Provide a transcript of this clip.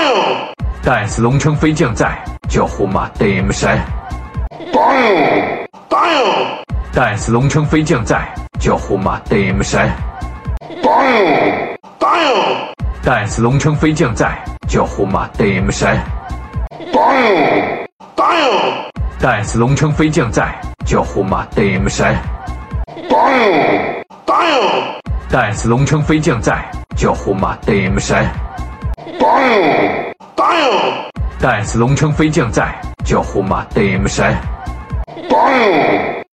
但是龙城飞将在，叫呼马对么山。但是龙城飞将在，叫呼马对么山。但是龙城飞将在，叫呼马对么山。但是龙城飞将在，叫呼马对么山。但是龙城飞将在，叫呼马对么山。但是龙城飞将在，叫呼马对么山。